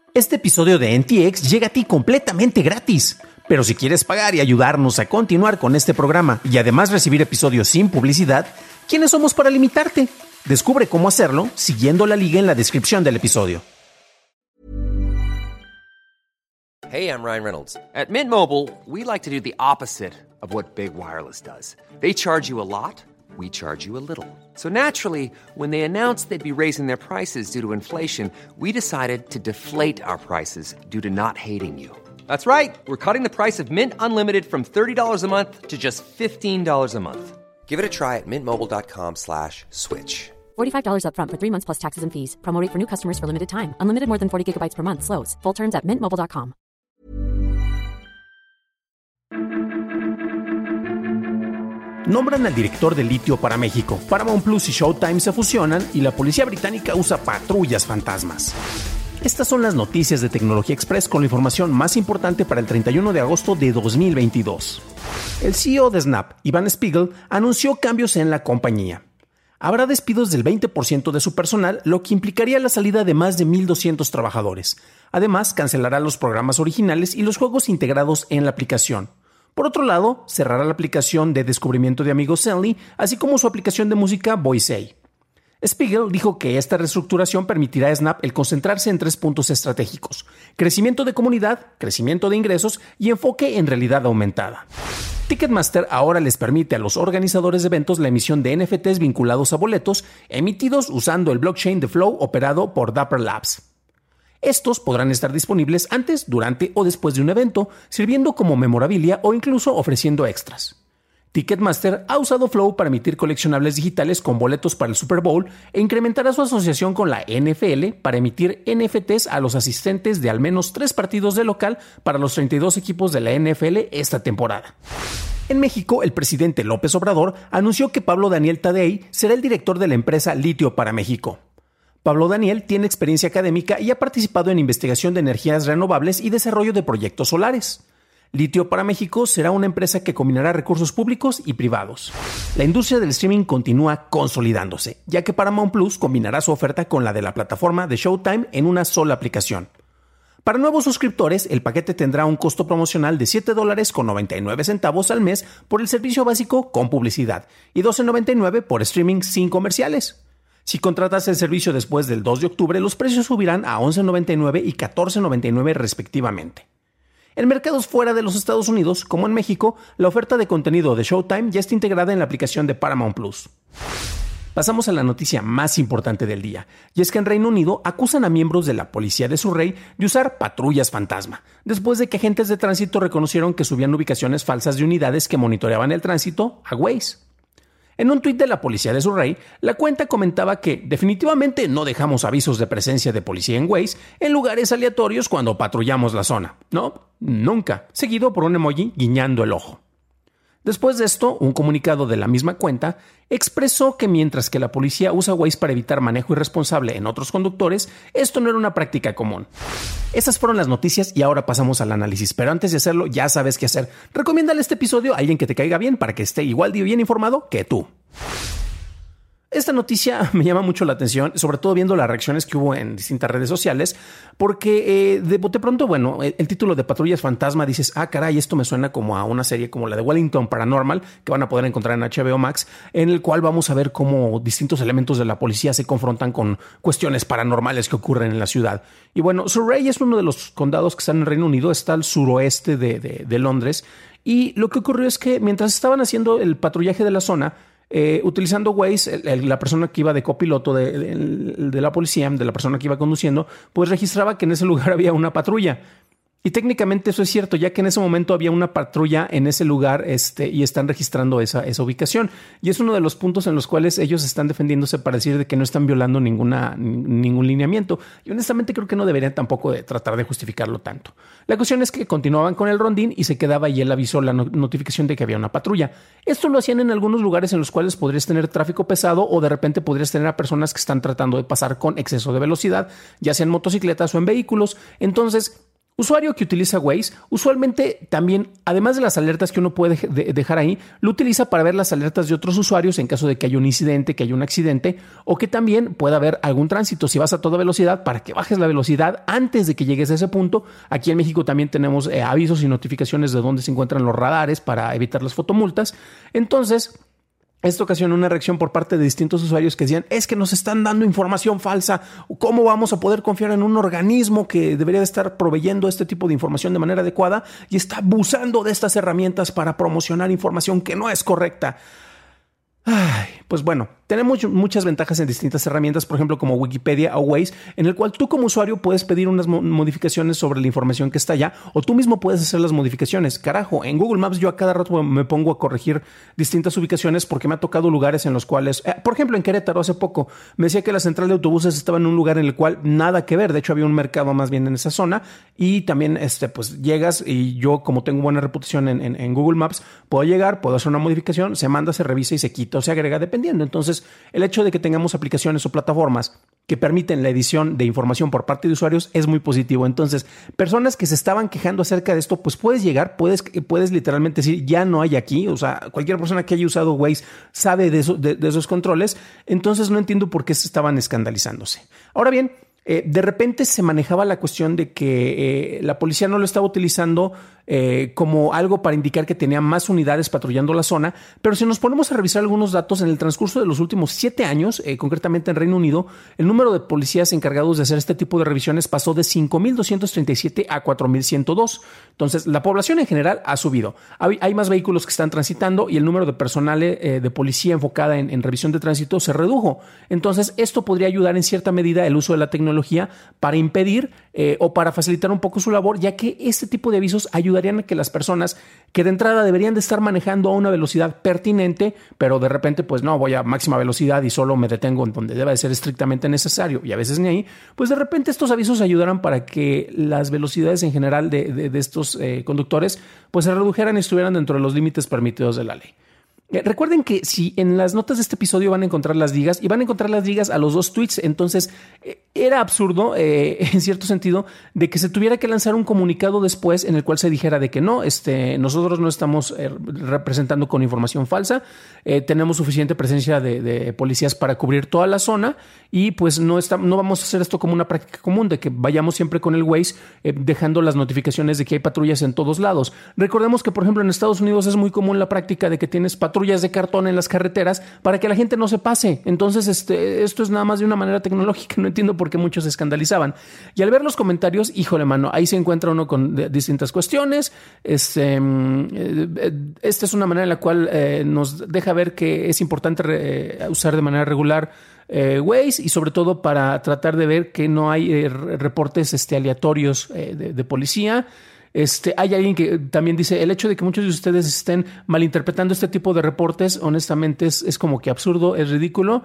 Este episodio de NTX llega a ti completamente gratis. Pero si quieres pagar y ayudarnos a continuar con este programa y además recibir episodios sin publicidad, ¿quiénes somos para limitarte? Descubre cómo hacerlo siguiendo la liga en la descripción del episodio. Hey, I'm Ryan Reynolds. At Mint Mobile, we like to do the opposite of what Big Wireless does. They charge you a lot, we charge you a little. So naturally, when they announced they'd be raising their prices due to inflation, we decided to deflate our prices due to not hating you. That's right. We're cutting the price of Mint Unlimited from $30 a month to just $15 a month. Give it a try at mintmobile.com/switch. $45 up front for 3 months plus taxes and fees. Promo rate for new customers for limited time. Unlimited more than 40 gigabytes per month. Slows full terms at mintmobile.com. Nombran al director de litio para México. Paramount Plus y Showtime se fusionan y la policía británica usa patrullas fantasmas. Estas son las noticias de Tecnología Express con la información más importante para el 31 de agosto de 2022. El CEO de Snap, Ivan Spiegel, anunció cambios en la compañía. Habrá despidos del 20% de su personal, lo que implicaría la salida de más de 1,200 trabajadores. Además, cancelará los programas originales y los juegos integrados en la aplicación. Por otro lado, cerrará la aplicación de descubrimiento de amigos Zenly, así como su aplicación de música Voicey. Spiegel dijo que esta reestructuración permitirá a Snap el concentrarse en 3 puntos estratégicos: crecimiento de comunidad, crecimiento de ingresos y enfoque en realidad aumentada. Ticketmaster ahora les permite a los organizadores de eventos la emisión de NFTs vinculados a boletos emitidos usando el blockchain de Flow operado por Dapper Labs. Estos podrán estar disponibles antes, durante o después de un evento, sirviendo como memorabilia o incluso ofreciendo extras. Ticketmaster ha usado Flow para emitir coleccionables digitales con boletos para el Super Bowl e incrementará su asociación con la NFL para emitir NFTs a los asistentes de al menos 3 partidos de local para los 32 equipos de la NFL esta temporada. En México, el presidente López Obrador anunció que Pablo Daniel Tadei será el director de la empresa Litio para México. Pablo Daniel tiene experiencia académica y ha participado en investigación de energías renovables y desarrollo de proyectos solares. Litio para México será una empresa que combinará recursos públicos y privados. La industria del streaming continúa consolidándose, ya que Paramount Plus combinará su oferta con la de la plataforma de Showtime en una sola aplicación. Para nuevos suscriptores, el paquete tendrá un costo promocional de $7.99 al mes por el servicio básico con publicidad y $12.99 por streaming sin comerciales. Si contratas el servicio después del 2 de octubre, los precios subirán a $11.99 y $14.99 respectivamente. En mercados fuera de los Estados Unidos, como en México, la oferta de contenido de Showtime ya está integrada en la aplicación de Paramount Plus. Pasamos a la noticia más importante del día, y es que en Reino Unido acusan a miembros de la policía de su rey de usar patrullas fantasma, después de que agentes de tránsito reconocieron que subían ubicaciones falsas de unidades que monitoreaban el tránsito a Waze. En un tuit de la policía de su rey, la cuenta comentaba que definitivamente no dejamos avisos de presencia de policía en Waze en lugares aleatorios cuando patrullamos la zona. No, nunca, seguido por un emoji guiñando el ojo. Después de esto, un comunicado de la misma cuenta expresó que mientras que la policía usa Waze para evitar manejo irresponsable en otros conductores, esto no era una práctica común. Esas fueron las noticias y ahora pasamos al análisis, pero antes de hacerlo ya sabes qué hacer. Recomiéndale este episodio a alguien que te caiga bien para que esté igual de bien informado que tú. Esta noticia me llama mucho la atención, sobre todo viendo las reacciones que hubo en distintas redes sociales, porque de bote pronto, bueno, el título de Patrullas Fantasma dices, caray, esto me suena como a una serie como la de Wellington Paranormal, que van a poder encontrar en HBO Max, en el cual vamos a ver cómo distintos elementos de la policía se confrontan con cuestiones paranormales que ocurren en la ciudad. Y bueno, Surrey es uno de los condados que están en el Reino Unido, está al suroeste de Londres, y lo que ocurrió es que mientras estaban haciendo el patrullaje de la zona, utilizando Waze, la persona que iba de copiloto de la policía, de la persona que iba conduciendo, pues registraba que en ese lugar había una patrulla. Y técnicamente eso es cierto, ya que en ese momento había una patrulla en ese lugar y están registrando esa ubicación. Y es uno de los puntos en los cuales ellos están defendiéndose para decir de que no están violando ningún lineamiento. Y honestamente creo que no deberían tampoco de tratar de justificarlo tanto. La cuestión es que continuaban con el rondín y se quedaba ahí el aviso, la notificación de que había una patrulla. Esto lo hacían en algunos lugares en los cuales podrías tener tráfico pesado o de repente podrías tener a personas que están tratando de pasar con exceso de velocidad, ya sea en motocicletas o en vehículos. Entonces, Usuario que utiliza Waze, usualmente también, además de las alertas que uno puede dejar ahí, lo utiliza para ver las alertas de otros usuarios en caso de que haya un incidente, que haya un accidente o que también pueda haber algún tránsito. Si vas a toda velocidad, para que bajes la velocidad antes de que llegues a ese punto. Aquí en México también tenemos avisos y notificaciones de dónde se encuentran los radares para evitar las fotomultas. Entonces, esto ocasionó una reacción por parte de distintos usuarios que decían, es que nos están dando información falsa. ¿Cómo vamos a poder confiar en un organismo que debería de estar proveyendo este tipo de información de manera adecuada y está abusando de estas herramientas para promocionar información que no es correcta? Ay, pues bueno, tenemos muchas ventajas en distintas herramientas, por ejemplo, como Wikipedia o Waze, en el cual tú como usuario puedes pedir unas modificaciones sobre la información que está allá o tú mismo puedes hacer las modificaciones. Carajo, en Google Maps yo a cada rato me pongo a corregir distintas ubicaciones porque me ha tocado lugares en los cuales, por ejemplo, en Querétaro hace poco me decía que la central de autobuses estaba en un lugar en el cual nada que ver. De hecho, había un mercado más bien en esa zona y también pues llegas y yo, como tengo buena reputación en Google Maps, puedo llegar, puedo hacer una modificación, se manda, se revisa y se quita o se agrega dependiendo. Entonces, el hecho de que tengamos aplicaciones o plataformas que permiten la edición de información por parte de usuarios es muy positivo. Entonces, personas que se estaban quejando acerca de esto, pues puedes llegar, puedes literalmente decir, ya no hay aquí. O sea, cualquier persona que haya usado Waze sabe de esos controles. Entonces, no entiendo por qué se estaban escandalizándose. Ahora bien, de repente se manejaba la cuestión de que la policía no lo estaba utilizando como algo para indicar que tenía más unidades patrullando la zona, pero si nos ponemos a revisar algunos datos en el transcurso de los últimos 7 años, concretamente en Reino Unido, el número de policías encargados de hacer este tipo de revisiones pasó de 5.237 a 4.102. Entonces, la población en general ha subido. Hay más vehículos que están transitando y el número de personal de policía enfocada en revisión de tránsito se redujo. Entonces, esto podría ayudar en cierta medida el uso de la tecnología para impedir o para facilitar un poco su labor, ya que este tipo de avisos ayudarían a que las personas que de entrada deberían de estar manejando a una velocidad pertinente, pero de repente pues no, voy a máxima velocidad y solo me detengo en donde debe de ser estrictamente necesario y a veces ni ahí, pues de repente estos avisos ayudarán para que las velocidades en general de estos conductores pues se redujeran y estuvieran dentro de los límites permitidos de la ley. Recuerden que si en las notas de este episodio van a encontrar las ligas y van a encontrar las ligas a los 2 tweets, entonces era absurdo en cierto sentido de que se tuviera que lanzar un comunicado después en el cual se dijera de que no, nosotros no estamos representando con información falsa, tenemos suficiente presencia de policías para cubrir toda la zona y pues no vamos a hacer esto como una práctica común de que vayamos siempre con el Waze dejando las notificaciones de que hay patrullas en todos lados. Recordemos que por ejemplo en Estados Unidos es muy común la práctica de que tienes patrullas de cartón en las carreteras para que la gente no se pase. Entonces, esto es nada más de una manera tecnológica. No entiendo por qué muchos se escandalizaban. Y al ver los comentarios, híjole, mano, ahí se encuentra uno con distintas cuestiones. Esta es una manera en la cual nos deja ver que es importante usar de manera regular Waze y sobre todo para tratar de ver que no hay reportes aleatorios de policía. Hay alguien que también dice el hecho de que muchos de ustedes estén malinterpretando este tipo de reportes, honestamente es como que absurdo, es ridículo.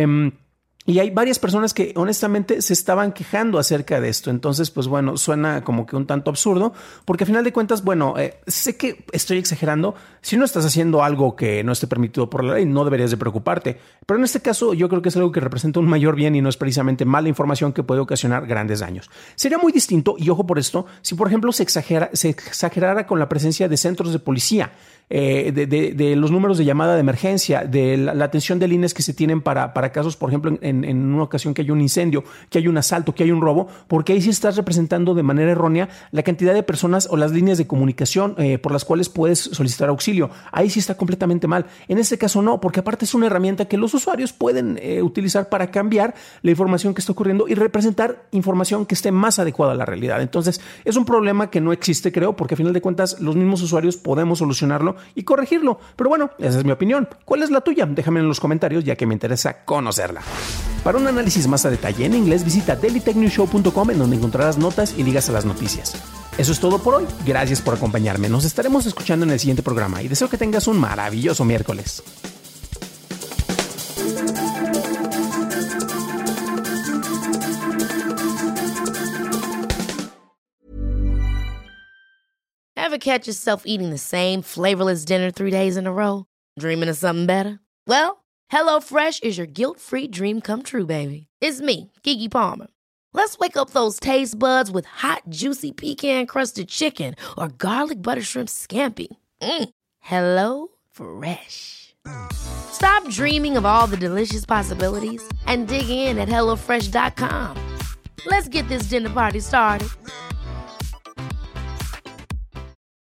Y hay varias personas que honestamente se estaban quejando acerca de esto. Entonces, pues bueno, suena como que un tanto absurdo, porque a final de cuentas, bueno, sé que estoy exagerando. Si no estás haciendo algo que no esté permitido por la ley, no deberías de preocuparte. Pero en este caso, yo creo que es algo que representa un mayor bien y no es precisamente mala información que puede ocasionar grandes daños. Sería muy distinto, y ojo por esto, si por ejemplo se exagerara con la presencia de centros de policía, de los números de llamada de emergencia, de la atención de líneas que se tienen para casos, por ejemplo, en una ocasión que hay un incendio, que hay un asalto, que hay un robo, porque ahí sí estás representando de manera errónea la cantidad de personas o las líneas de comunicación por las cuales puedes solicitar auxilio. Ahí sí está completamente mal. En este caso no, porque aparte es una herramienta que los usuarios pueden utilizar para cambiar la información que está ocurriendo y representar información que esté más adecuada a la realidad. Entonces, es un problema que no existe, creo, porque a final de cuentas los mismos usuarios podemos solucionarlo y corregirlo. Pero bueno, esa es mi opinión. ¿Cuál es la tuya? Déjame en los comentarios, ya que me interesa conocerla. Para un análisis más a detalle en inglés, visita dailytechnewshow.com, en donde encontrarás notas y ligas a las noticias. Eso es todo por hoy. Gracias por acompañarme. Nos estaremos escuchando en el siguiente programa y deseo que tengas un maravilloso miércoles. Ever catch yourself eating the same flavorless dinner 3 days in a row? Dreaming of something better? Well, HelloFresh is your guilt-free dream come true, baby. It's me, Keke Palmer. Let's wake up those taste buds with hot, juicy pecan-crusted chicken or garlic butter shrimp scampi. Hello Fresh. Stop dreaming of all the delicious possibilities and dig in at HelloFresh.com. Let's get this dinner party started.